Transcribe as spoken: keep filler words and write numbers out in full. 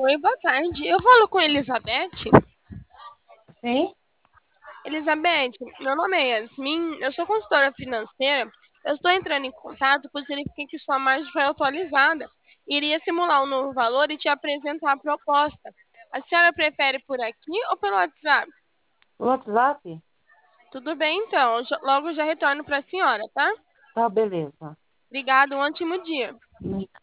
Oi, boa tarde. Eu falo com Elizabeth. Sim? Elizabeth, meu nome é Yasmin, eu sou consultora financeira. Eu estou entrando em contato pois verifiquei que sua margem foi atualizada. Iria simular um novo valor e te apresentar a proposta. A senhora prefere por aqui ou pelo WhatsApp? O WhatsApp? Tudo bem, então. Eu já- Logo já retorno para a senhora, tá? Tá, beleza. Obrigada, um ótimo dia.